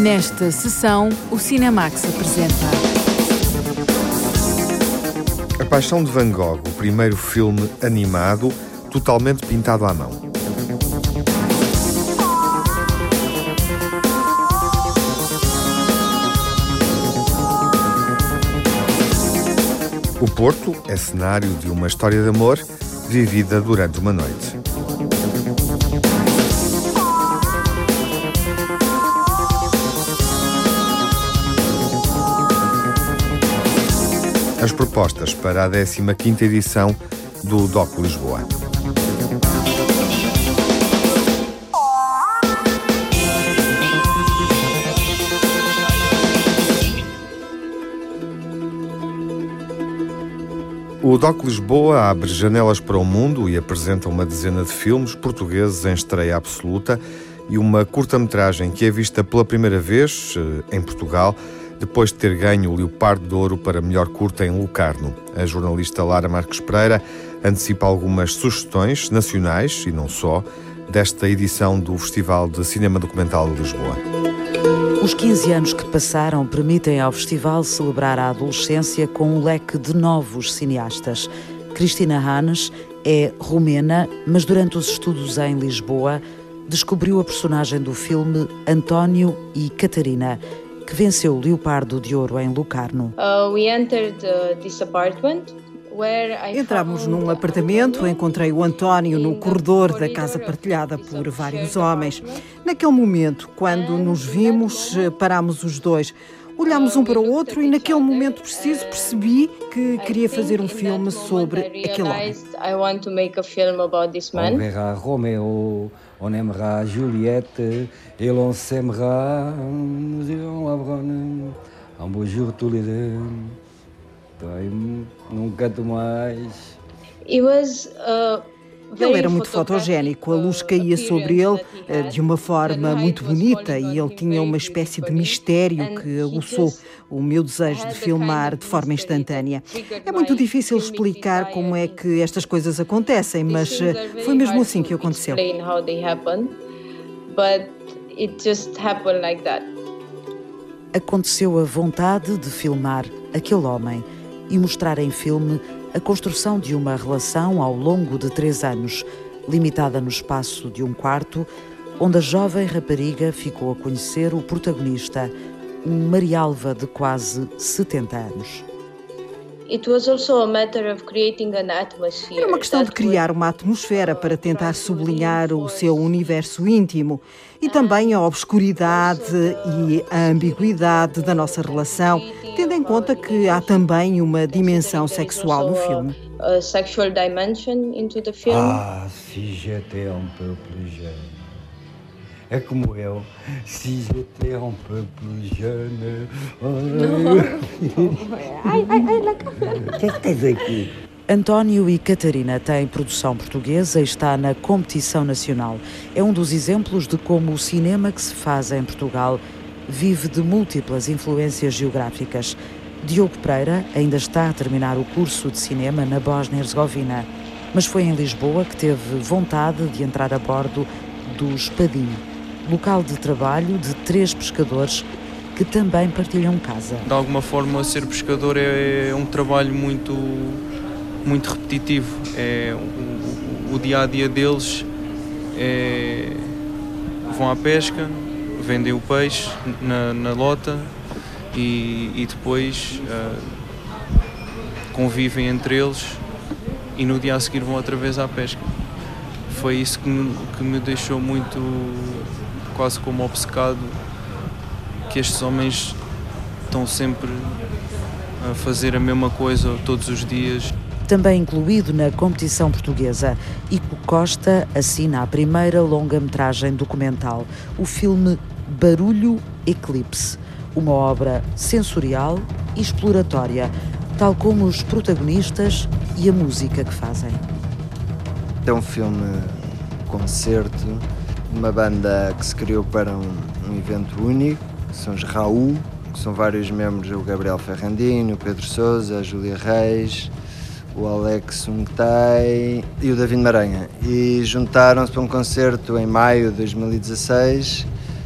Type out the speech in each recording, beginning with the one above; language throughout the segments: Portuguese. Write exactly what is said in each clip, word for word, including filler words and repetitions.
Nesta sessão, o Cinemax apresenta A Paixão de Van Gogh, o primeiro filme animado totalmente pintado à mão. O Porto é cenário de uma história de amor vivida durante uma noite. As propostas para a décima quinta edição do D O C Lisboa. O D O C Lisboa abre janelas para o mundo e apresenta uma dezena de filmes portugueses em estreia absoluta e uma curta-metragem que é vista pela primeira vez em Portugal, depois de ter ganho o Leopardo de Ouro para melhor curta em Locarno. A jornalista Lara Marques Pereira antecipa algumas sugestões nacionais, e não só, desta edição do Festival de Cinema Documental de Lisboa. Os quinze anos que passaram permitem ao festival celebrar a adolescência com um leque de novos cineastas. Cristina Hanes é romena, mas durante os estudos em Lisboa descobriu a personagem do filme António e Catarina, que venceu o Leopardo de Ouro em Locarno. Uh, we entered uh, this apartment. Entramos num apartamento, encontrei o António no corredor da casa partilhada por vários homens. Naquele momento, quando nos vimos, parámos os dois. Olhámos um para o outro e naquele momento preciso percebi que queria fazer um filme sobre aquele homem. On verra Roméo, on aimera Juliette, et l'on s'aimera, nous irons à Bronn, un beau jour tous les deux. Nunca mais. It was, uh... Ele era muito fotogénico, a luz caía sobre ele de uma forma muito bonita e ele tinha uma espécie de mistério que aguçou o meu desejo de filmar de forma instantânea. É muito difícil explicar como é que estas coisas acontecem, mas foi mesmo assim que aconteceu. Aconteceu a vontade de filmar aquele homem e mostrar em filme a construção de uma relação ao longo de três anos, limitada no espaço de um quarto, onde a jovem rapariga ficou a conhecer o protagonista, um Marialva de quase setenta anos. Era uma questão de criar uma atmosfera para tentar sublinhar o seu universo íntimo e também a obscuridade e a ambiguidade da nossa relação, tendo em conta que há também uma dimensão sexual no filme. Ah, se j'étais un peu plus jeune. É como eu, se j'étais un peu plus jeune. Ai, ai, ai, o que é que tens aqui? António e Catarina têm produção portuguesa e está na competição nacional. É um dos exemplos de como o cinema que se faz em Portugal vive de múltiplas influências geográficas. Diogo Pereira ainda está a terminar o curso de cinema na Bósnia-Herzegovina, mas foi em Lisboa que teve vontade de entrar a bordo do Espadim, local de trabalho de três pescadores que também partilham casa. De alguma forma, ser pescador é um trabalho muito, muito repetitivo. É, o, o dia-a-dia deles é, vão à pesca, vendem o peixe na, na lota e, e depois uh, convivem entre eles e no dia a seguir vão outra vez à pesca. Foi isso que me, que me deixou muito, quase como obcecado, que estes homens estão sempre a fazer a mesma coisa todos os dias. Também incluído na competição portuguesa, Ico Costa assina a primeira longa-metragem documental, o filme Barulho Eclipse, uma obra sensorial e exploratória, tal como os protagonistas e a música que fazem. É um filme concerto de uma banda que se criou para um, um evento único, que são os Raul, que são vários membros, o Gabriel Ferrandino, o Pedro Sousa, a Júlia Reis, o Alex Umtai e o David Maranha. E juntaram-se para um concerto em maio de dois mil e dezasseis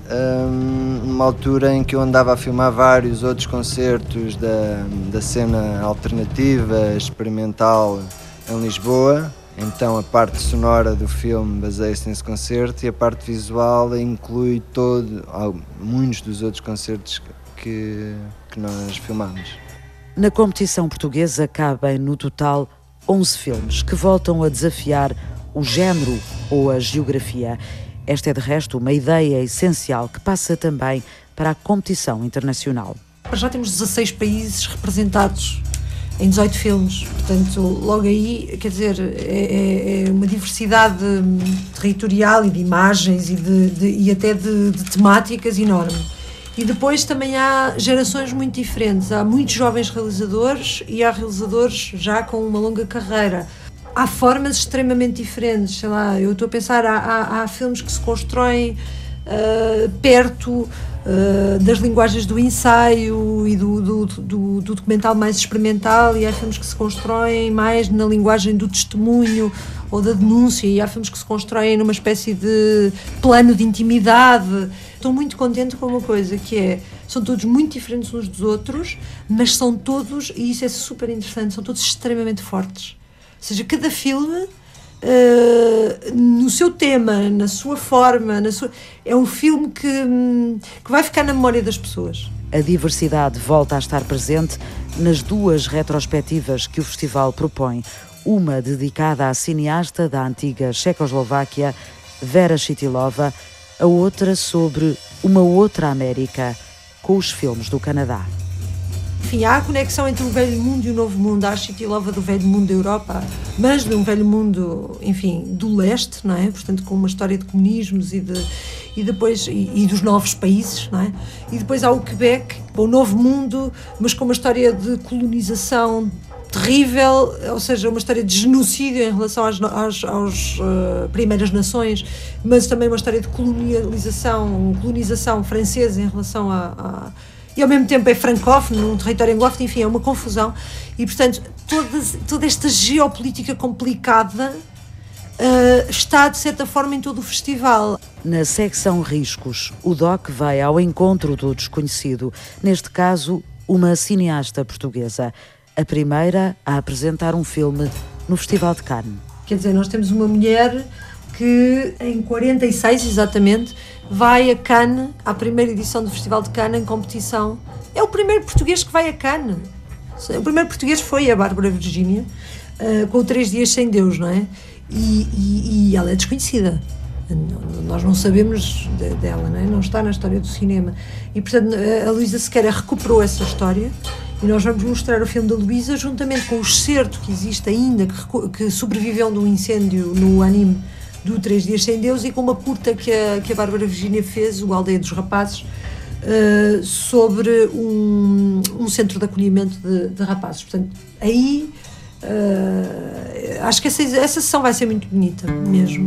um, numa altura em que eu andava a filmar vários outros concertos da, da cena alternativa, experimental em Lisboa. Então a parte sonora do filme baseia-se nesse concerto e a parte visual inclui todo, muitos dos outros concertos que, que nós filmamos. Na competição portuguesa cabem no total onze filmes que voltam a desafiar o género ou a geografia. Esta é de resto uma ideia essencial que passa também para a competição internacional. Já temos dezasseis países representados em dezoito filmes, portanto, logo aí, quer dizer, é, é uma diversidade territorial e de imagens e, de, de, e até de, de temáticas enorme. E depois também há gerações muito diferentes, há muitos jovens realizadores e há realizadores já com uma longa carreira. Há formas extremamente diferentes, sei lá, eu estou a pensar, há, há, há filmes que se constroem uh, perto Uh, das linguagens do ensaio e do, do, do, do documental mais experimental, e há filmes que se constroem mais na linguagem do testemunho ou da denúncia, e há filmes que se constroem numa espécie de plano de intimidade. Estou muito contente com uma coisa, que é, são todos muito diferentes uns dos outros, mas são todos, e isso é super interessante, são todos extremamente fortes. Ou seja, cada filme Uh, no seu tema, na sua forma, na sua... é um filme que, que vai ficar na memória das pessoas. A diversidade volta a estar presente nas duas retrospectivas que o festival propõe. Uma dedicada à cineasta da antiga Checoslováquia, Vera Chytilova, a outra sobre uma outra América, com os filmes do Canadá. Enfim, há a conexão entre o velho mundo e o novo mundo. Há a Chytilova do velho mundo da Europa, mas de um velho mundo, enfim, do leste, não é? Portanto, com uma história de comunismos e, de, e depois e, e dos novos países, não é? E depois há o Quebec, o novo mundo, mas com uma história de colonização terrível, ou seja, uma história de genocídio em relação às, às, às uh, primeiras nações, mas também uma história de colonialização, colonização francesa em relação a, a e ao mesmo tempo é francófono, num território anglófono, enfim, é uma confusão. E, portanto, toda, toda esta geopolítica complicada uh, está, de certa forma, em todo o festival. Na secção Riscos, o doc vai ao encontro do desconhecido, neste caso, uma cineasta portuguesa, a primeira a apresentar um filme no Festival de Cannes. Quer dizer, nós temos uma mulher que, em quarenta e seis exatamente, vai a Cannes, à primeira edição do Festival de Cannes, em competição. É o primeiro português que vai a Cannes. O primeiro português foi a Bárbara Virgínia, uh, com o Três Dias Sem Deus, não é? E, e, e ela é desconhecida. Nós não sabemos de, dela, não é? Não está na história do cinema. E, portanto, a Luísa Sequeira recuperou essa história e nós vamos mostrar o filme da Luísa juntamente com o excerto que existe ainda, que, que sobreviveu de um incêndio no anime do Três Dias Sem Deus, e com uma curta que a, que a Bárbara Virgínia fez, o Aldeia dos Rapazes, uh, sobre um, um centro de acolhimento de, de rapazes. Portanto, aí uh, acho que essa, essa sessão vai ser muito bonita mesmo.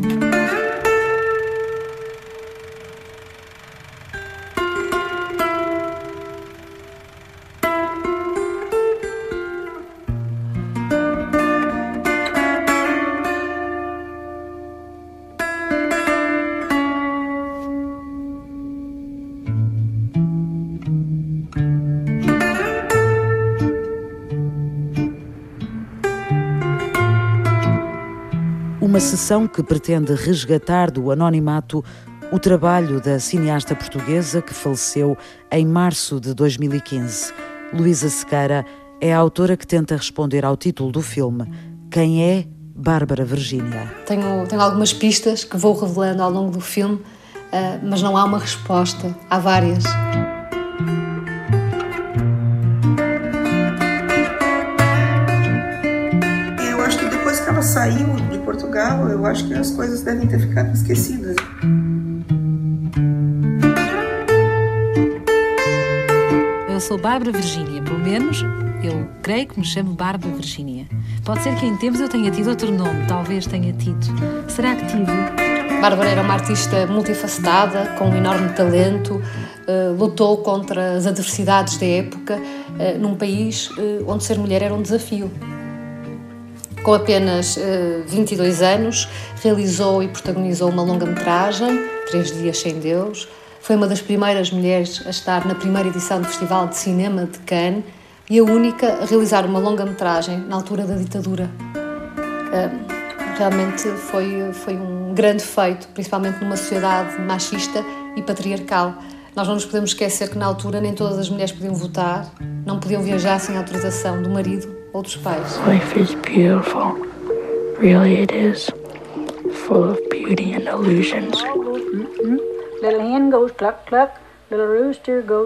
Uma sessão que pretende resgatar do anonimato o trabalho da cineasta portuguesa que faleceu em março de dois mil e quinze. Luísa Sequeira é a autora que tenta responder ao título do filme: Quem é Bárbara Virgínia? Tenho, tenho algumas pistas que vou revelando ao longo do filme, uh, mas não há uma resposta, há várias. Ela saiu de Portugal, eu acho que as coisas devem ter ficado esquecidas. Eu sou Bárbara Virgínia, pelo menos eu creio que me chamo Bárbara Virgínia. Pode ser que em tempos eu tenha tido outro nome, talvez tenha tido. Será que tive? Bárbara era uma artista multifacetada, com um enorme talento, uh, lutou contra as adversidades da época, uh, num país uh, onde ser mulher era um desafio. Com apenas uh, vinte e dois anos, realizou e protagonizou uma longa-metragem, Três Dias Sem Deus, Foi uma das primeiras mulheres a estar na primeira edição do Festival de Cinema de Cannes e a única a realizar uma longa-metragem na altura da ditadura. Realmente foi, foi um grande feito, principalmente numa sociedade machista e patriarcal. Nós não nos podemos esquecer que na altura nem todas as mulheres podiam votar, não podiam viajar sem autorização do marido ou dos pais. Life is beautiful. Really it is. Full of beauty and illusions. Little hen goes cluck cluck, little rooster goes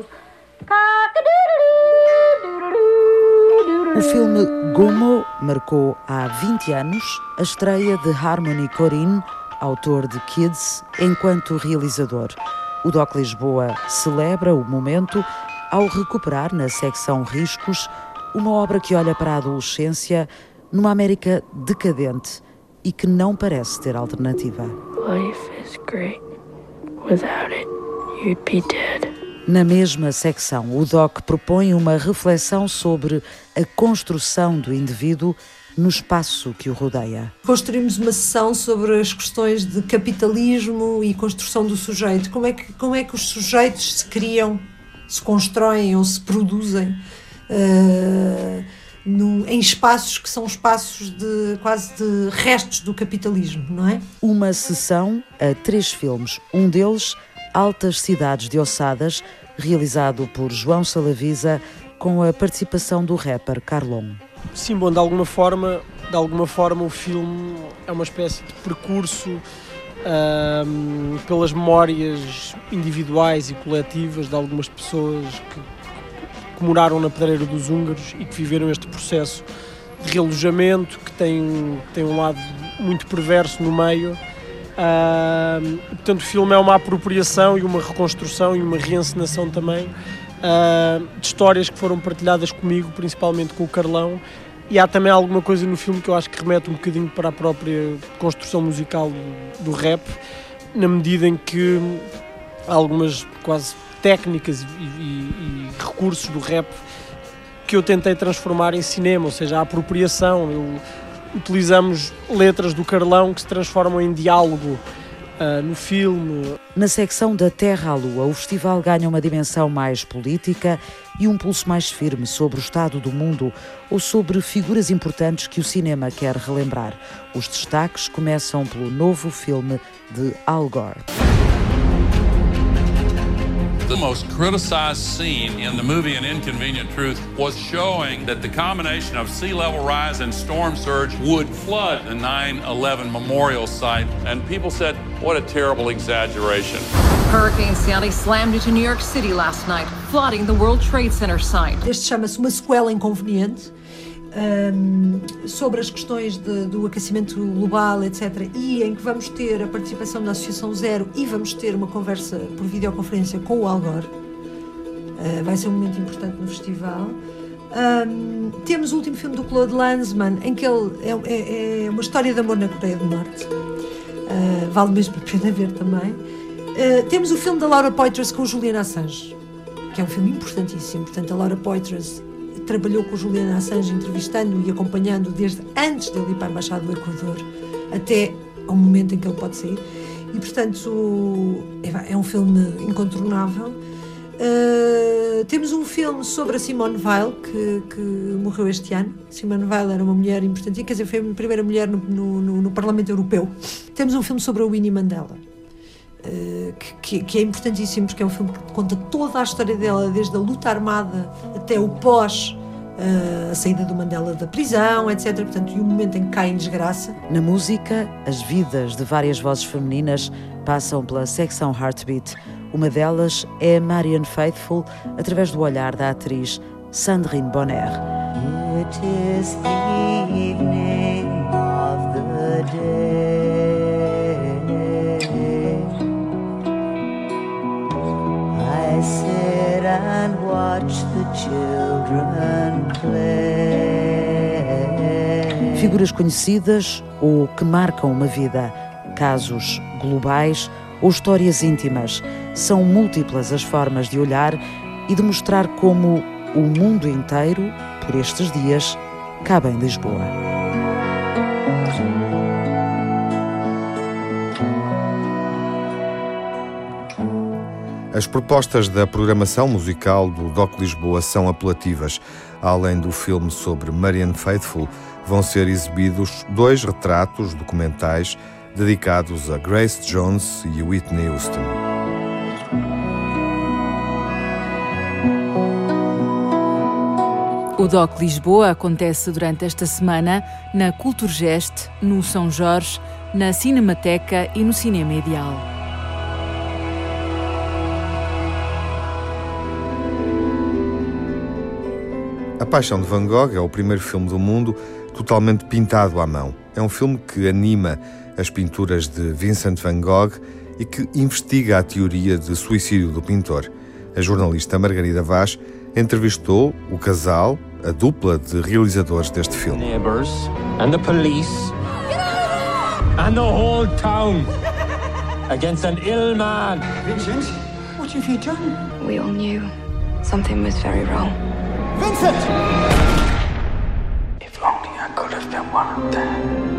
O filme Gomo marcou há vinte anos a estreia de Harmony Korine, autor de Kids, enquanto realizador. O D O C Lisboa celebra o momento ao recuperar na secção Riscos uma obra que olha para a adolescência numa América decadente e que não parece ter alternativa. Life is great. Without it, you'd be dead. Na mesma secção, o D O C propõe uma reflexão sobre a construção do indivíduo no espaço que o rodeia. Construímos uma sessão sobre as questões de capitalismo e construção do sujeito. Como é que, como é que os sujeitos se criam, se constroem ou se produzem uh, no, em espaços que são espaços de quase de restos do capitalismo, não é? Uma sessão a três filmes, um deles Altas Cidades de Ossadas, realizado por João Salavisa, com a participação do rapper Carlon. Sim, bom, de alguma forma, de alguma forma o filme é uma espécie de percurso um, pelas memórias individuais e coletivas de algumas pessoas que, que moraram na Pedreira dos Húngaros e que viveram este processo de realojamento, que tem, tem um lado muito perverso no meio. Uh, portanto, o filme é uma apropriação e uma reconstrução e uma reencenação também uh, de histórias que foram partilhadas comigo, principalmente com o Carlão, e há também alguma coisa no filme que eu acho que remete um bocadinho para a própria construção musical do, do rap, na medida em que há algumas quase técnicas e, e, e recursos do rap que eu tentei transformar em cinema, ou seja, a apropriação. Eu, utilizamos letras do Carlão que se transformam em diálogo uh, no filme. Na secção da Terra à Lua, o festival ganha uma dimensão mais política e um pulso mais firme sobre o estado do mundo ou sobre figuras importantes que o cinema quer relembrar. Os destaques começam pelo novo filme de Al Gore. The most criticized scene in the movie An Inconvenient Truth was showing that the combination of sea level rise and storm surge would flood the nine eleven memorial site. And people said, what a terrible exaggeration. Hurricane Sandy slammed into New York City last night, flooding the World Trade Center site. Este chama-se Uma Sequela Inconveniente, um, sobre as questões de, do aquecimento global, etcétera, e em que vamos ter a participação da Associação Zero e vamos ter uma conversa por videoconferência com o Al Gore. Uh, vai ser um momento importante no festival. Um, temos o último filme do Claude Lanzmann, em que ele é, é, é uma história de amor na Coreia do Norte. Uh, vale mesmo a pena ver também. Uh, temos o filme da Laura Poitras com Julian Assange, que é um filme importantíssimo. Portanto, a Laura Poitras trabalhou com o Julian Assange, entrevistando e acompanhando desde antes dele ir para a Embaixada do Equador até ao momento em que ele pode sair. E, portanto, é um filme incontornável. Uh, temos um filme sobre a Simone Weil, que, que morreu este ano. Simone Weil era uma mulher importante, quer dizer, foi a primeira mulher no, no, no Parlamento Europeu. Temos um filme sobre a Winnie Mandela, uh, que, que é importantíssimo, porque é um filme que conta toda a história dela, desde a luta armada até o pós, uh, a saída do Mandela da prisão, etcétera. Portanto, e o momento em que cai em desgraça. Na música, as vidas de várias vozes femininas passam pela secção Heartbeat. Uma delas é Marianne Faithfull, através do olhar da atriz Sandrine Bonner. It is the evening of the day. I sit and watch the children play. Figuras conhecidas ou que marcam uma vida, casos globais ou histórias íntimas. São múltiplas as formas de olhar e de mostrar como o mundo inteiro, por estes dias, cabe em Lisboa. As propostas da programação musical do D O C Lisboa são apelativas. Além do filme sobre Marianne Faithfull, vão ser exibidos dois retratos documentais dedicados a Grace Jones e Whitney Houston. O D O C Lisboa acontece durante esta semana na Culturgest, no São Jorge, na Cinemateca e no Cinema Ideal. A Paixão de Van Gogh é o primeiro filme do mundo totalmente pintado à mão. É um filme que anima as pinturas de Vincent Van Gogh e que investiga a teoria de suicídio do pintor. A jornalista Margarida Vaz entrevistou o casal, a dupla de realizadores deste filme. Neighbors and the police and the whole town against an ill man. Vincent, what have you done? We all knew something was very wrong. Vincent! If only I could have been one of them.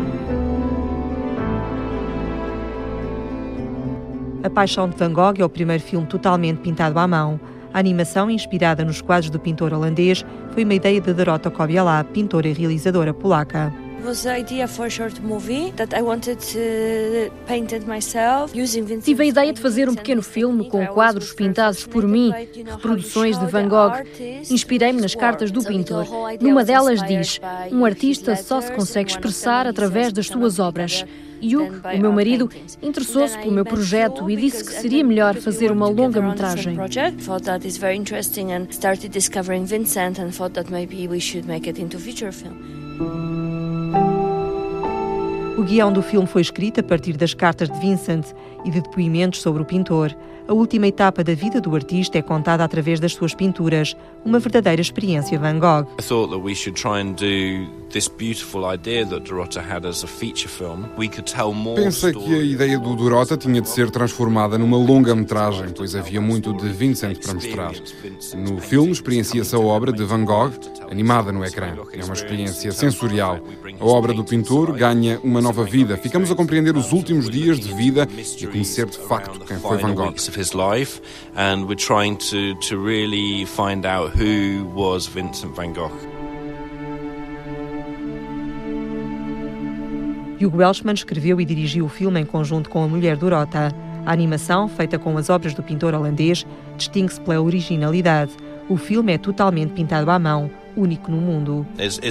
A Paixão de Van Gogh é o primeiro filme totalmente pintado à mão. A animação, inspirada nos quadros do pintor holandês, foi uma ideia de Dorota Kobiela, pintora e realizadora polaca. Tive a ideia de fazer um pequeno filme com quadros pintados por mim, reproduções de Van Gogh. Inspirei-me nas cartas do pintor. Numa delas diz: um artista só se consegue expressar através das suas obras. Hugh, o meu marido, interessou-se pelo meu projeto e disse que seria melhor fazer uma longa-metragem. O guião do filme foi escrito a partir das cartas de Vincent e de depoimentos sobre o pintor. A última etapa da vida do artista é contada através das suas pinturas, uma verdadeira experiência Van Gogh. I thought that we should try and do this beautiful idea that Dorota had as a feature film. We could tell more. Pensei que a ideia do Dorota tinha de ser transformada numa longa-metragem, pois havia muito de Vincent para mostrar. No filme experiencia-se a obra de Van Gogh, animada no ecrã. É uma experiência sensorial. A obra do pintor ganha uma nova vida. Ficamos a compreender os últimos dias de vida e a conhecer de facto quem foi Van Gogh. His life, and we're trying to to really find out who was Vincent van Gogh. Hugo Welshman escreveu e dirigiu o filme em conjunto com a mulher Dorota. A animação, feita com as obras do pintor holandês, distingue-se pela originalidade. O filme é totalmente pintado à mão, único no mundo.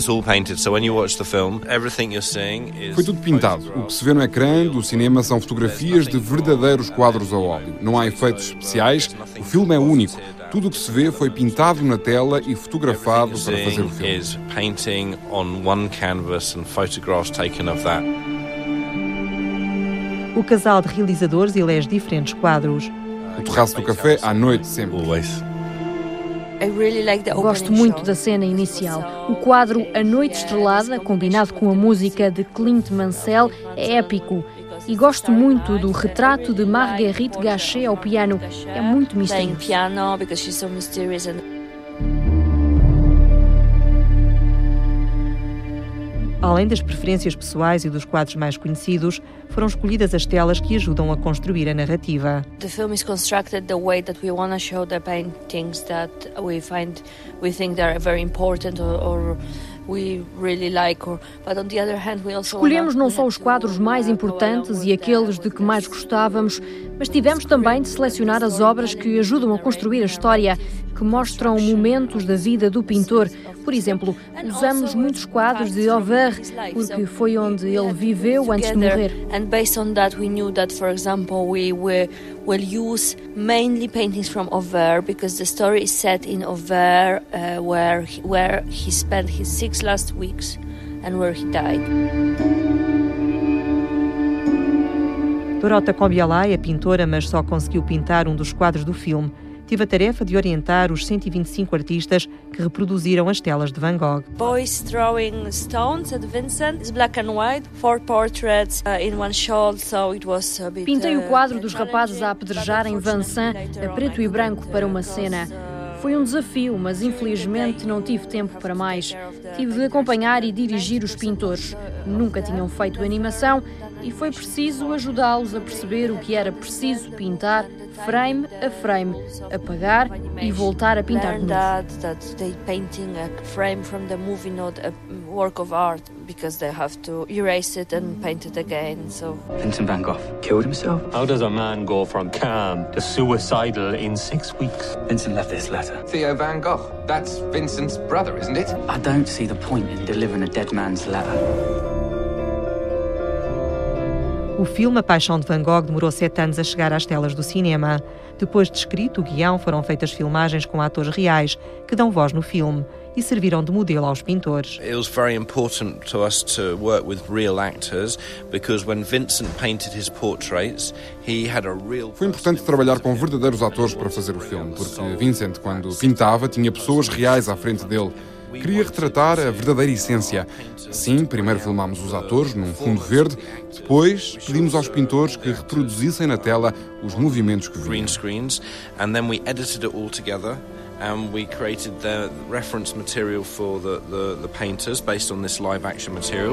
Foi tudo pintado. O que se vê no ecrã do cinema são fotografias de verdadeiros quadros a óleo. Não há efeitos especiais. O filme é único. Tudo o que se vê foi pintado na tela e fotografado para fazer o filme. O casal de realizadores elege diferentes quadros. O terraço do café à noite sempre. Gosto muito da cena inicial. O quadro A Noite Estrelada, combinado com a música de Clint Mansell, é épico. E gosto muito do retrato de Marguerite Gachet ao piano. É muito misterioso. Além das preferências pessoais e dos quadros mais conhecidos, foram escolhidas as telas que ajudam a construir a narrativa. The film is constructed the way that we want to show the paintings that we find we think they are very important or, or we really like or but on the other hand we also Escolhemos não só os quadros mais importantes e aqueles de que mais gostávamos, mas tivemos também de selecionar as obras que ajudam a construir a história, que mostram momentos da vida do pintor. Por exemplo, usamos muitos quadros de Auvers, porque foi onde ele viveu antes de morrer. And based on that, we knew that, for example, we will will use mainly paintings from Auvers because the story is set in Auvers, uh, where he, where he spent his six last weeks and where he died. Dorota Kobiela é pintora, mas só conseguiu pintar um dos quadros do filme. Teve a tarefa de orientar os cento e vinte e cinco artistas que reproduziram as telas de Van Gogh. Boys throwing stones at Vincent. It's black and white, four portraits uh, in one shot, so it was a bit. Pintei o quadro dos rapazes a apedrejarem Vincent a preto e branco para uma cena. Foi um desafio, mas infelizmente não tive tempo para mais. Tive de acompanhar e dirigir os pintores. Nunca tinham feito animação e foi preciso ajudá-los a perceber o que era preciso pintar, frame a frame, apagar e voltar a pintar de novo. Work of art because they have to erase it and paint it again. So Vincent van Gogh killed himself. How does a man go from calm to suicidal in six weeks? Vincent left this letter. Theo van Gogh. That's Vincent's brother, isn't it? I don't see the point in delivering a dead man's letter. O filme A Paixão de Van Gogh demorou sete anos a chegar às telas do cinema. Depois de escrito o guião, foram feitas filmagens com atores reais que dão voz no filme e serviram de modelo aos pintores. It was very important to us to work with real actors because when Vincent painted his portraits, he had a real. Foi importante trabalhar com verdadeiros atores para fazer o filme, porque Vincent, quando pintava, tinha pessoas reais à frente dele. Queria retratar a verdadeira essência. Sim, primeiro filmámos os atores num fundo verde, depois pedimos aos pintores que reproduzissem na tela os movimentos que vinham. Green screens, and then we edited it all together. And we created the reference material for the, the, the painters based on this live action material.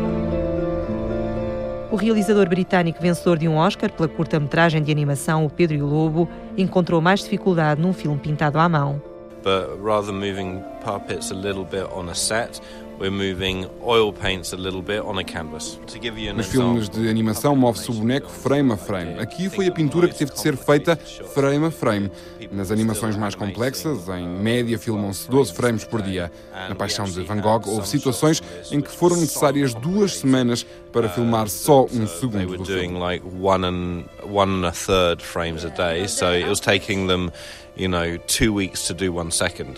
O realizador britânico vencedor de um Oscar pela curta-metragem de animação O Pedro e o Lobo encontrou mais dificuldade num filme pintado à mão. But rather than moving puppets a little bit on a set, we're moving oil paints a little bit on a canvas. To give you an Nos filmes de animação move-se o boneco frame a frame. Aqui foi a pintura que teve de ser feita frame a frame. Nas animações mais complexas, em média, filmam-se doze frames por dia. Na Paixão de Van Gogh houve situações em que foram necessárias duas semanas para filmar só um segundo do filme. Like one and one and a third frames a day, so it was taking them, you know, two weeks to do one second.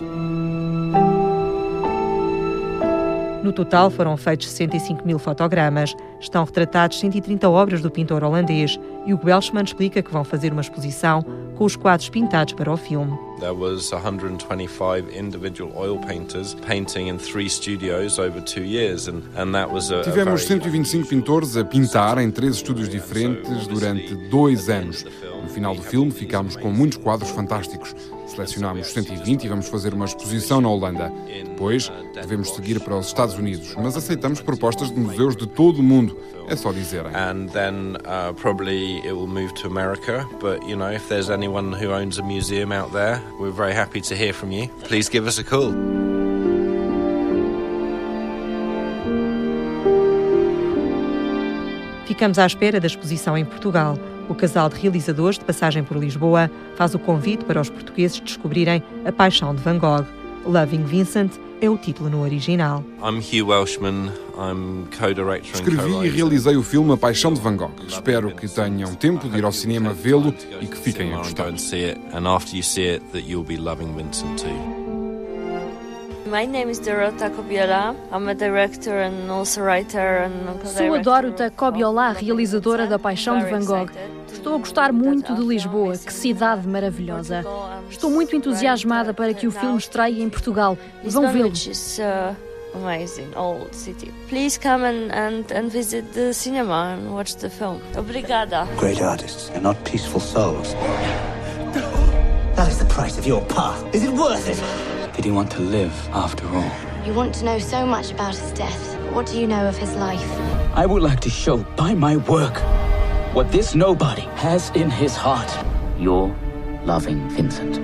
No total foram feitos sessenta e cinco mil fotogramas. Estão retratados cento e trinta obras do pintor holandês e o Welshman explica que vão fazer uma exposição com os quadros pintados para o filme. There was one hundred twenty-five individual oil painters painting in three studios over two years and and that was a Tivemos cento e vinte e cinco pintores a pintar em três estúdios diferentes durante dois anos. No final do filme ficámos com muitos quadros fantásticos. Selecionámos cento e vinte e vamos fazer uma exposição na Holanda. Depois devemos seguir para os Estados Unidos, mas aceitamos propostas de museus de todo o mundo. É só dizerem. And then uh, probably it will move to America, but you know, if there's anyone who owns a museum out there, we're very happy to hear from you. Please give us a call. Ficamos à espera da exposição em Portugal. O casal de realizadores de passagem por Lisboa faz o convite para os portugueses descobrirem A Paixão de Van Gogh. Loving Vincent é o título no original. I'm Hugh Welshman. I'm co-director. Escrevi e realizei o filme A Paixão de Van Gogh. Espero que tenham tempo de ir ao cinema vê-lo e que fiquem a gostar. And after you see it, that you'll be loving Vincent too. My name is Dorota Cobiola. I'm a director and also writer and Sou a Dorota Cobiola, realizadora da Paixão de Van Gogh. Estou a gostar muito de Lisboa, que cidade maravilhosa. Estou muito entusiasmada para que o filme estreie em Portugal. Vão vê-lo. Amazing old city. Please come and, and, and visit the cinema and watch the film. Obrigada. Great artists are not peaceful souls. That is the price of your path. Is it worth it? Did he want to live after all? You want to know so much about his death. What do you know of his life? I would like to show by my work what this nobody has in his heart. You're loving Vincent.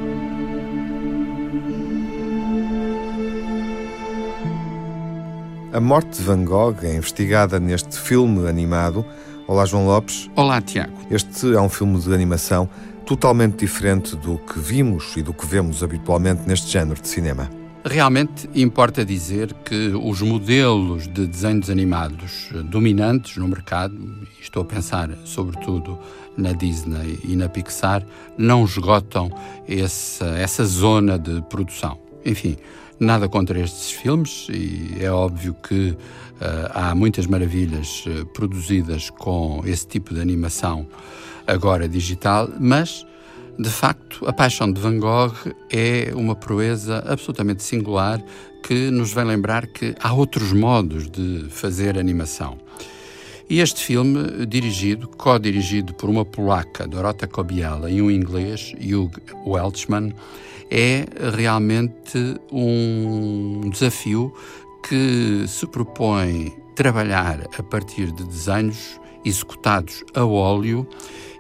A morte de Van Gogh é investigada neste filme animado. Olá, João Lopes. Olá, Tiago. Este é um filme de animação totalmente diferente do que vimos e do que vemos habitualmente neste género de cinema. Realmente importa dizer que os modelos de desenhos animados dominantes no mercado, e estou a pensar sobretudo na Disney e na Pixar, não esgotam essa, essa zona de produção. Enfim, nada contra estes filmes e é óbvio que uh, há muitas maravilhas uh, produzidas com esse tipo de animação agora digital, mas, de facto, A Paixão de Van Gogh é uma proeza absolutamente singular que nos vem lembrar que há outros modos de fazer animação. E este filme, dirigido, co-dirigido por uma polaca, Dorota Cobiola, e um inglês, Hugh Welshman, é realmente um desafio que se propõe trabalhar a partir de desenhos executados a óleo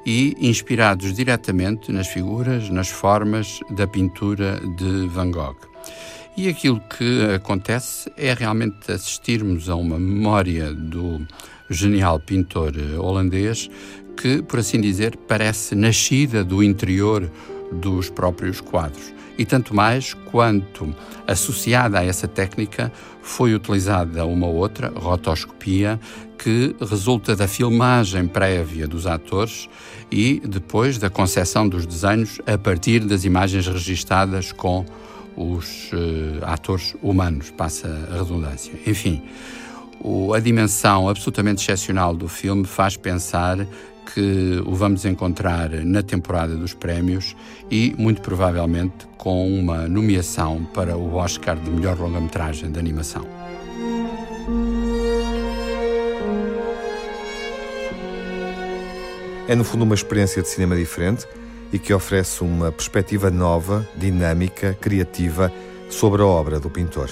e inspirados diretamente nas figuras, nas formas da pintura de Van Gogh. E aquilo que acontece é realmente assistirmos a uma memória do genial pintor holandês que, por assim dizer, parece nascida do interior dos próprios quadros. E tanto mais quanto, associada a essa técnica, foi utilizada uma outra, rotoscopia, que resulta da filmagem prévia dos atores e depois da concepção dos desenhos a partir das imagens registadas com os uh, atores humanos, passa a redundância. Enfim, o, a dimensão absolutamente excepcional do filme faz pensar que o vamos encontrar na temporada dos prémios e, muito provavelmente, com uma nomeação para o Oscar de melhor longa-metragem de animação. É, no fundo, uma experiência de cinema diferente e que oferece uma perspectiva nova, dinâmica, criativa sobre a obra do pintor.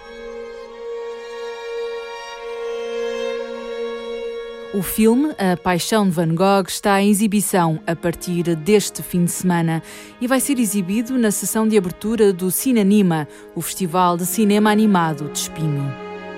O filme A Paixão de Van Gogh está em exibição a partir deste fim de semana e vai ser exibido na sessão de abertura do Cinanima, o Festival de Cinema Animado de Espinho.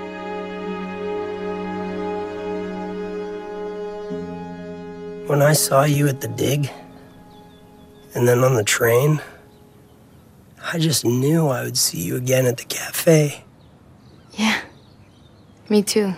When I saw you at the dig, and then on the train, I just knew I would see you again at the cafe. Yeah, me too.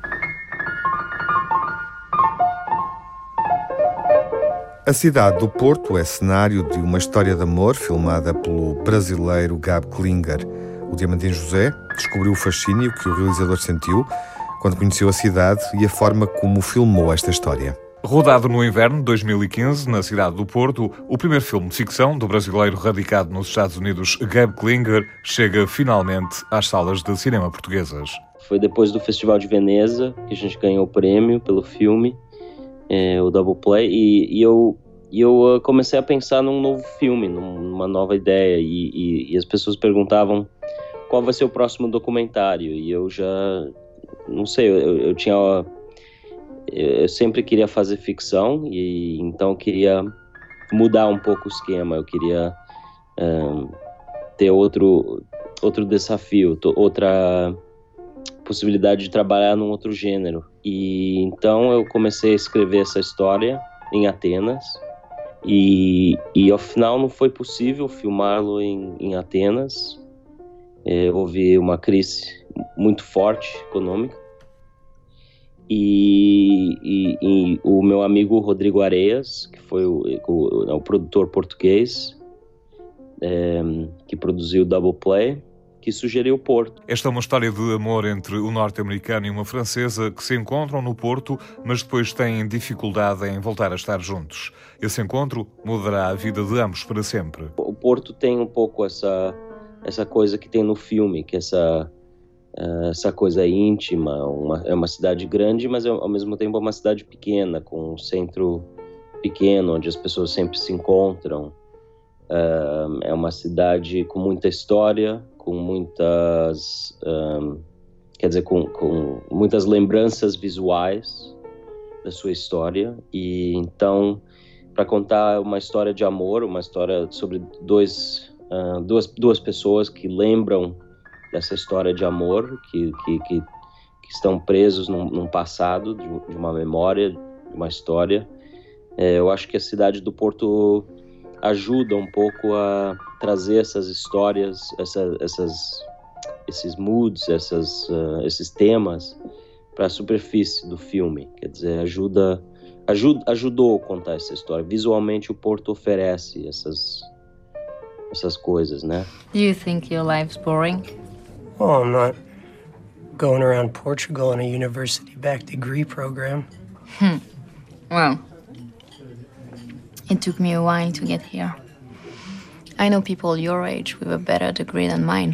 A cidade do Porto é cenário de uma história de amor filmada pelo brasileiro Gabi Klinger. O Diamantino José descobriu o fascínio que o realizador sentiu quando conheceu a cidade e a forma como filmou esta história. Rodado no inverno de dois mil e quinze, na cidade do Porto, o primeiro filme de ficção do brasileiro radicado nos Estados Unidos, Gabi Klinger, chega finalmente às salas de cinema portuguesas. Foi depois do Festival de Veneza que a gente ganhou o prêmio pelo filme, é, o Double Play, e, e eu, e eu comecei a pensar num novo filme, numa nova ideia, e, e, e as pessoas perguntavam qual vai ser o próximo documentário, e eu já, não sei, eu, eu tinha... Eu sempre queria fazer ficção e então eu queria mudar um pouco o esquema. Eu queria um, ter outro, outro desafio, outra possibilidade de trabalhar num outro gênero. E então eu comecei a escrever essa história em Atenas e, e ao final não foi possível filmá-lo em, em Atenas. É, houve uma crise muito forte econômica. E, e, e o meu amigo Rodrigo Areias, que foi o, o, o produtor português, é, que produziu o Double Play, que sugeriu o Porto. Esta é uma história de amor entre um norte-americano e uma francesa que se encontram no Porto, mas depois têm dificuldade em voltar a estar juntos. Esse encontro mudará a vida de ambos para sempre. O Porto tem um pouco essa, essa coisa que tem no filme, que é essa... essa coisa íntima, uma, é uma cidade grande, mas ao mesmo tempo é uma cidade pequena, com um centro pequeno, onde as pessoas sempre se encontram. Uh, é uma cidade com muita história, com muitas, uh, quer dizer, com, com muitas lembranças visuais da sua história. E então, para contar uma história de amor, uma história sobre dois, uh, duas, duas pessoas que lembram dessa história de amor, que, que, que, que estão presos num, num passado, de, de uma memória, de uma história. É, eu acho que a cidade do Porto ajuda um pouco a trazer essas histórias, essa, essas, esses moods, essas, uh, esses temas para a superfície do filme. Quer dizer, ajuda, ajuda, ajudou a contar essa história. Visualmente, o Porto oferece essas, essas coisas, né? Do you think your life's boring? Well, I'm not going around Portugal in a university-backed degree program. Hmm. Well, it took me a while to get here. I know people your age with a better degree than mine.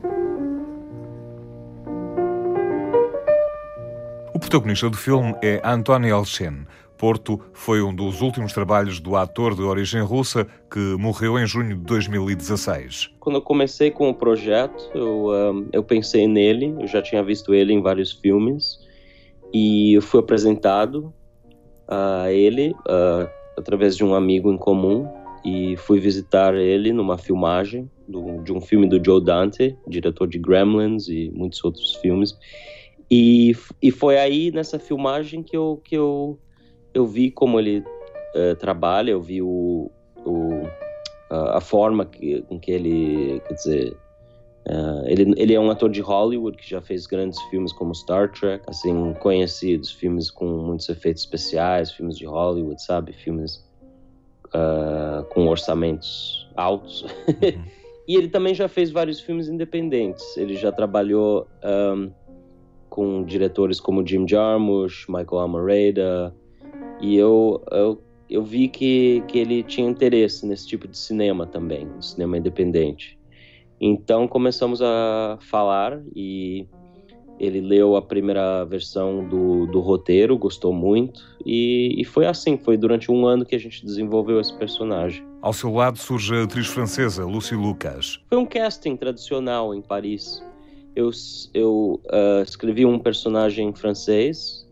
O protagonista do filme é António Elchen. Porto foi um dos últimos trabalhos do ator de origem russa que morreu em junho de dois mil e dezasseis. Quando eu comecei com o projeto, eu, um, eu pensei nele, eu já tinha visto ele em vários filmes e eu fui apresentado a ele uh, através de um amigo em comum e fui visitar ele numa filmagem do, de um filme do Joe Dante, diretor de Gremlins e muitos outros filmes. E, e foi aí, nessa filmagem, que eu, que eu, eu vi como ele uh, trabalha, eu vi o, o, a, a forma que, com que ele, quer dizer, uh, ele, ele é um ator de Hollywood que já fez grandes filmes como Star Trek, assim, conhecidos, filmes com muitos efeitos especiais, filmes de Hollywood, sabe, filmes uh, com orçamentos altos. Uhum. E ele também já fez vários filmes independentes, ele já trabalhou um, com diretores como Jim Jarmusch, Michael Almereyda, e eu, eu, eu vi que, que ele tinha interesse nesse tipo de cinema também, cinema independente. Então começamos a falar e ele leu a primeira versão do, do roteiro, gostou muito, e, e foi assim, foi durante um ano que a gente desenvolveu esse personagem. Ao seu lado surge a atriz francesa, Lucy Lucas. Foi um casting tradicional em Paris. Eu, eu uh, escrevi um personagem francês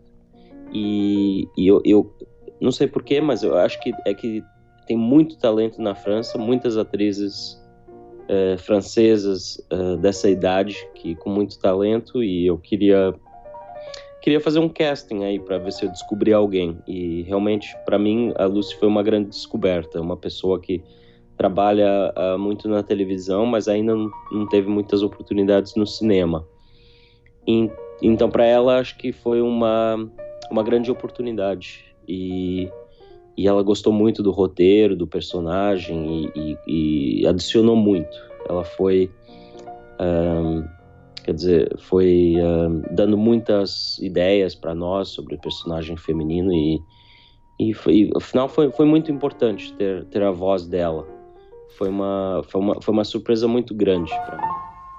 e, e eu, eu não sei porquê, mas eu acho que é que tem muito talento na França, muitas atrizes uh, francesas uh, dessa idade que com muito talento, e eu queria queria fazer um casting aí para ver se eu descobri alguém, e realmente para mim a Lucy foi uma grande descoberta, uma pessoa que trabalha uh, muito na televisão, mas ainda não, não teve muitas oportunidades no cinema. E, então, para ela, acho que foi uma, uma grande oportunidade. E, e ela gostou muito do roteiro, do personagem, e, e, e adicionou muito. Ela foi, um, quer dizer, foi um, dando muitas ideias para nós sobre o personagem feminino, e, e, foi, e afinal foi, foi muito importante ter, ter a voz dela. Foi uma, foi uma, foi uma surpresa muito grande para mim.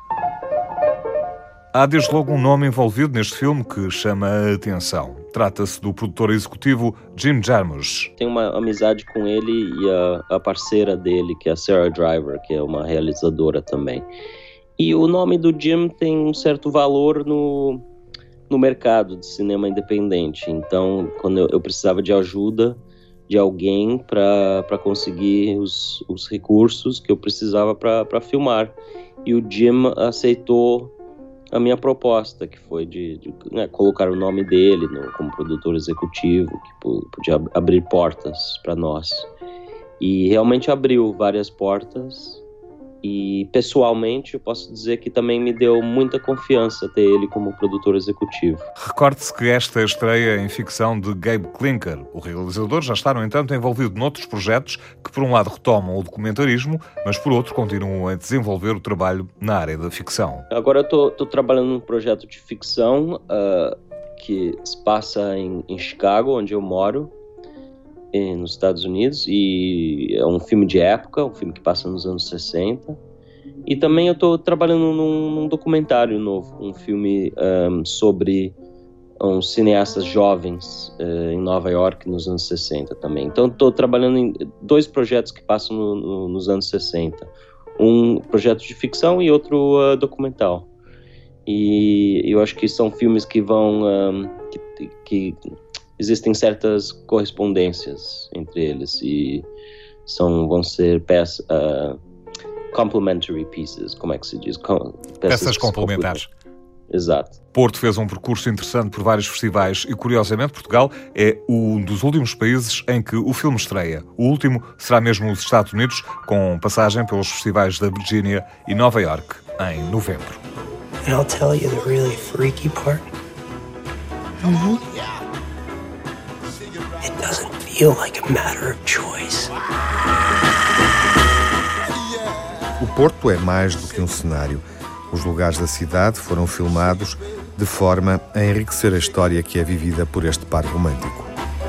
Há desde logo um nome envolvido neste filme que chama a atenção. Trata-se do produtor executivo Jim Jarmusch. Tenho uma amizade com ele e a, a parceira dele, que é a Sarah Driver, que é uma realizadora também. E o nome do Jim tem um certo valor no, no mercado de cinema independente. Então, quando eu, eu precisava de ajuda de alguém para conseguir os, os recursos que eu precisava para filmar. E o Jim aceitou a minha proposta, que foi de, de né, colocar o nome dele no, como produtor executivo, que podia abrir portas para nós. E realmente abriu várias portas. E, pessoalmente, eu posso dizer que também me deu muita confiança ter ele como produtor executivo. Recorde-se que esta estreia em ficção de Gabe Klinker. O realizador já está, no entanto, envolvido noutros projetos que, por um lado, retomam o documentarismo, mas, por outro, continuam a desenvolver o trabalho na área da ficção. Agora eu estou trabalhando num projeto de ficção uh, que se passa em, em Chicago, onde eu moro, nos Estados Unidos, e é um filme de época, um filme que passa nos anos sessenta. E também eu estou trabalhando num, num documentário novo, um filme um, sobre uns cineastas jovens uh, em Nova York nos anos sessenta também. Então estou trabalhando em dois projetos que passam no, no, nos anos sessenta. Um projeto de ficção e outro uh, documental. E eu acho que são filmes que vão... Um, que, que existem certas correspondências entre eles e são, vão ser peças, uh, complementary pieces, como é que se diz? Com, peças, peças complementares. Exato. Porto fez um percurso interessante por vários festivais e, curiosamente, Portugal é um dos últimos países em que o filme estreia. O último será mesmo os Estados Unidos, com passagem pelos festivais da Virgínia e Nova York em novembro. And I'll tell you the really freaky part. Uhum. It doesn't feel like a matter of choice. O Porto é mais do que um cenário. Os lugares da cidade foram filmados de forma a enriquecer a história que é vivida por este par romântico.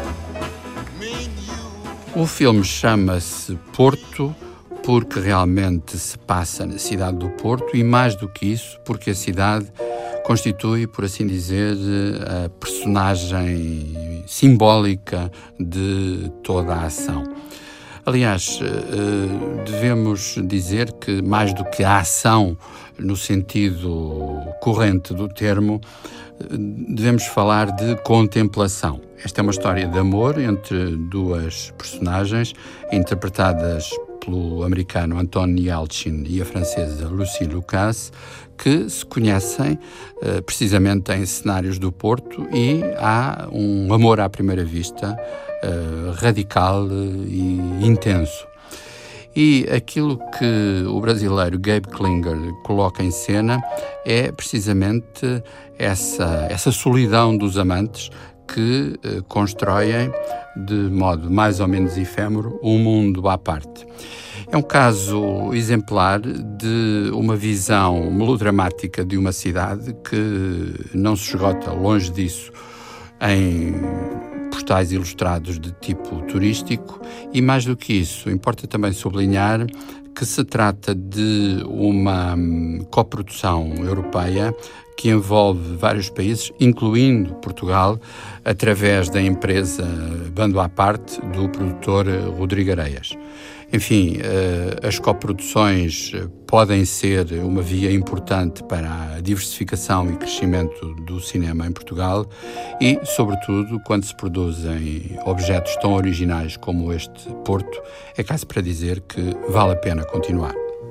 O filme chama-se Porto porque realmente se passa na cidade do Porto e, mais do que isso, porque a cidade constitui, por assim dizer, a personagem simbólica de toda a ação. Aliás, devemos dizer que, mais do que a ação no sentido corrente do termo, devemos falar de contemplação. Esta é uma história de amor entre duas personagens interpretadas pelo americano Anton Yelchin e a francesa Lucie Lucas, que se conhecem uh, precisamente em cenários do Porto, e há um amor à primeira vista uh, radical e intenso. E aquilo que o brasileiro Gabe Klinger coloca em cena é precisamente essa, essa solidão dos amantes que uh, constroem, de modo mais ou menos efêmero, um mundo à parte. É um caso exemplar de uma visão melodramática de uma cidade que não se esgota, longe disso, em postais ilustrados de tipo turístico, e mais do que isso, importa também sublinhar que se trata de uma coprodução europeia que envolve vários países, incluindo Portugal, através da empresa Bando à Parte do produtor Rodrigo Areias. Enfim, as coproduções podem ser uma via importante para a diversificação e crescimento do cinema em Portugal e, sobretudo, quando se produzem objetos tão originais como este Porto, é caso para dizer que vale a pena continuar.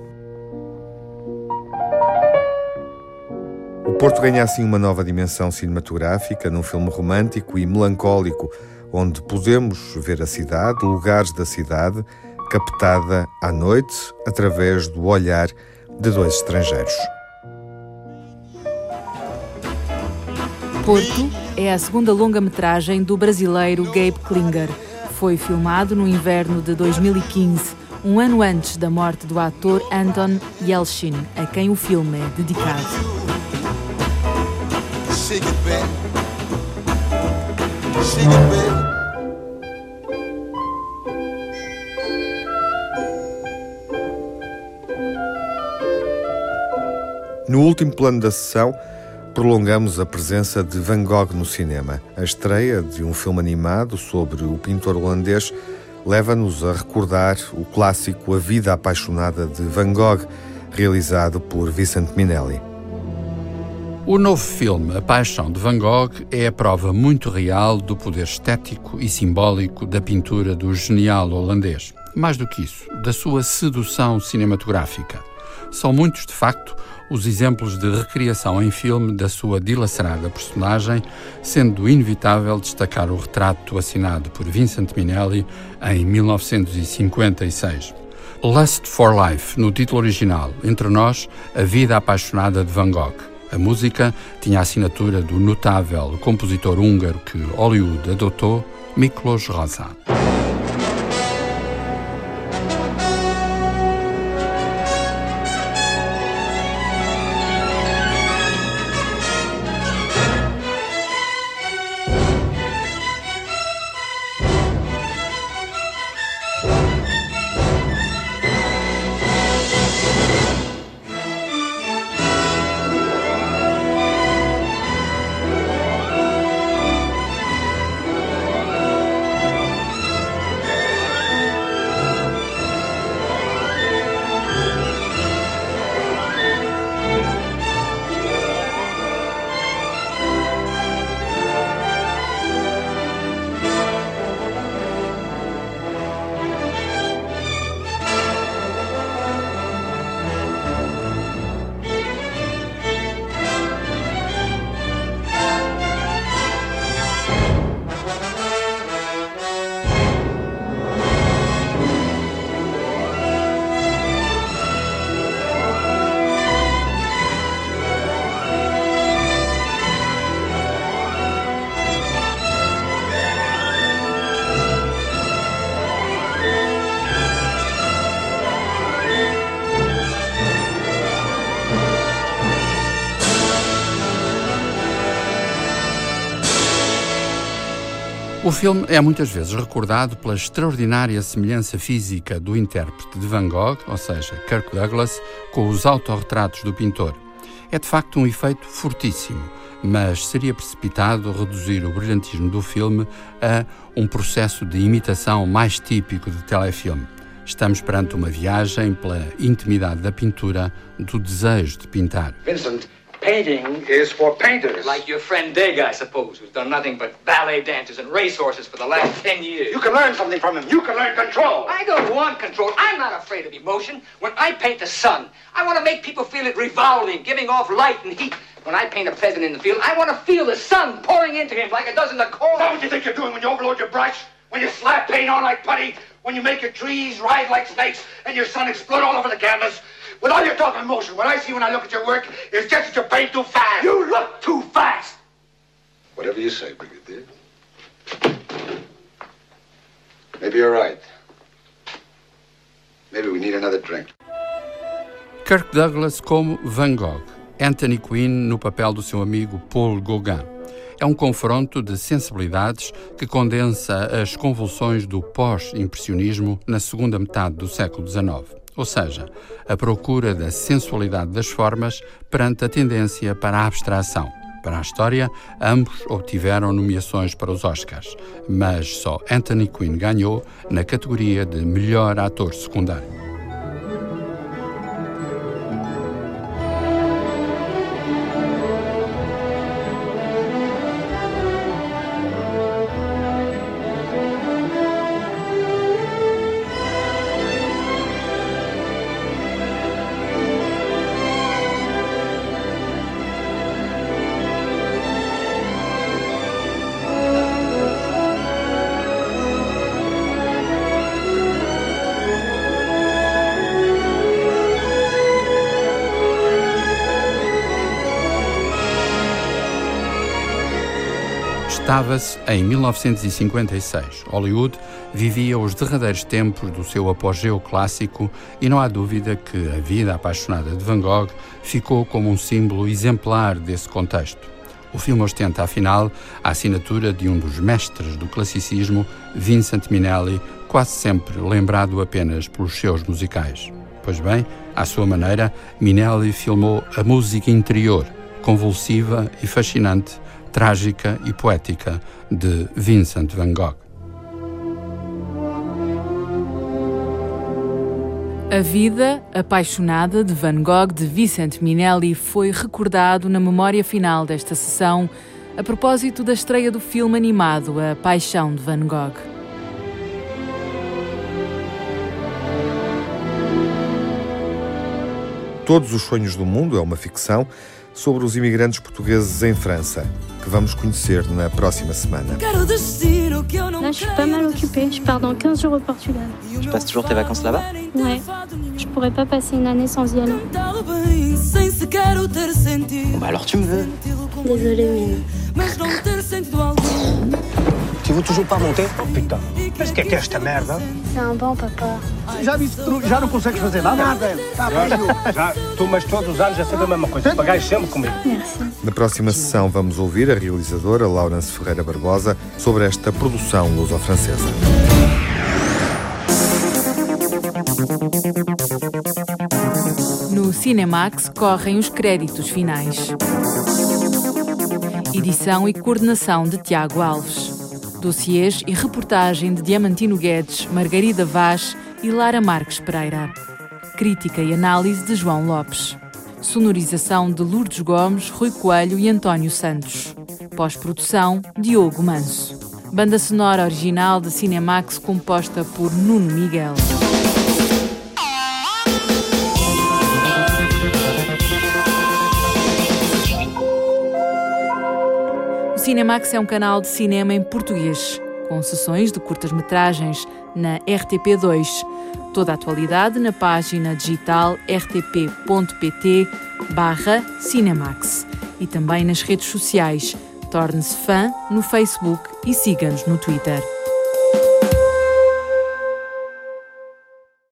O Porto ganha assim uma nova dimensão cinematográfica num filme romântico e melancólico, onde podemos ver a cidade, lugares da cidade, captada à noite através do olhar de dois estrangeiros. Porto é a segunda longa-metragem do brasileiro Gabe Klinger. Foi filmado no inverno de dois mil e quinze, um ano antes da morte do ator Anton Yelchin, a quem o filme é dedicado. Shake it, baby. Shake it, baby. No último plano da sessão, prolongamos a presença de Van Gogh no cinema. A estreia de um filme animado sobre o pintor holandês leva-nos a recordar o clássico A Vida Apaixonada de Van Gogh, realizado por Vincent Minnelli. O novo filme A Paixão de Van Gogh é a prova muito real do poder estético e simbólico da pintura do genial holandês. Mais do que isso, da sua sedução cinematográfica. São muitos, de facto, os exemplos de recriação em filme da sua dilacerada personagem, sendo inevitável destacar o retrato assinado por Vincent Minnelli em mil novecentos e cinquenta e seis. Lust for Life, no título original, entre nós, A Vida Apaixonada de Van Gogh. A música tinha a assinatura do notável compositor húngaro que Hollywood adotou, Miklos Rozsa. O filme é muitas vezes recordado pela extraordinária semelhança física do intérprete de Van Gogh, ou seja, Kirk Douglas, com os autorretratos do pintor. É de facto um efeito fortíssimo, mas seria precipitado reduzir o brilhantismo do filme a um processo de imitação mais típico de telefilme. Estamos perante uma viagem pela intimidade da pintura, do desejo de pintar. Vincent, painting is for painters. Like your friend Dig, I suppose, who's done nothing but ballet dancers and racehorses for the last ten years. You can learn something from him. You can learn control. I don't want control. I'm not afraid of emotion. When I paint the sun, I want to make people feel it revolving, giving off light and heat. When I paint a peasant in the field, I want to feel the sun pouring into him like it does in the corn. Is that what you think you're doing when you overload your brush? When you slap paint on like putty? When you make your trees ride like snakes and your sun explode all over the canvas? With all your talk and motion, what I see when I look at your work is just that you paint too fast. You look too fast. Whatever you say, Brigadier. Maybe you're right. Maybe we need another drink. Kirk Douglas como Van Gogh, Anthony Quinn no papel do seu amigo Paul Gauguin. É um confronto de sensibilidades que condensa as convulsões do pós-impressionismo na segunda metade do século dezenove. Ou seja, a procura da sensualidade das formas perante a tendência para a abstração. Para a história, ambos obtiveram nomeações para os Oscars, mas só Anthony Quinn ganhou na categoria de melhor ator secundário. Estava-se em mil novecentos e cinquenta e seis. Hollywood vivia os derradeiros tempos do seu apogeu clássico e não há dúvida que a vida apaixonada de Van Gogh ficou como um símbolo exemplar desse contexto. O filme ostenta, afinal, a assinatura de um dos mestres do classicismo, Vincent Minnelli, quase sempre lembrado apenas pelos seus musicais. Pois bem, à sua maneira, Minnelli filmou a música interior, convulsiva e fascinante, trágica e poética de Vincent van Gogh. A vida apaixonada de Van Gogh de Vincent Minnelli foi recordado na memória final desta sessão a propósito da estreia do filme animado A Paixão de Van Gogh. Todos os Sonhos do Mundo é uma ficção sobre os imigrantes portugueses em França, que vamos conhecer na próxima semana. Là, je suis pas mal occupée. Je pars dans quinze jours au Portugal. Tu passes toujours tes vacances là-bas? Ouais. Je pourrais pas passer une année sans y aller. Bon, bah alors tu me veux. Désolée, mais non. Tu veux toujours pas monter? Oh putain, qu'est-ce que é esta merda? C'est un banc, papa. Já viste, já não consegues fazer nada? Nada. Tá bem. Já, tu, mas todos os anos é sempre a mesma coisa. Pagais sempre comigo. Merci. Na próxima sessão vamos ouvir a realizadora Laurence Ferreira Barbosa sobre esta produção luso-francesa. No Cinemax correm os créditos finais. Edição e coordenação de Tiago Alves. Dossiês e reportagem de Diamantino Guedes, Margarida Vaz e Lara Marques Pereira. Crítica e análise de João Lopes. Sonorização de Lourdes Gomes, Rui Coelho e António Santos. Pós-produção, Diogo Manso. Banda sonora original de Cinemax composta por Nuno Miguel. O Cinemax é um canal de cinema em português, com sessões de curtas-metragens na R T P dois. Toda a atualidade na página digital r t p ponto p t barra Cinemax e também nas redes sociais. Torne-se fã no Facebook e siga-nos no Twitter.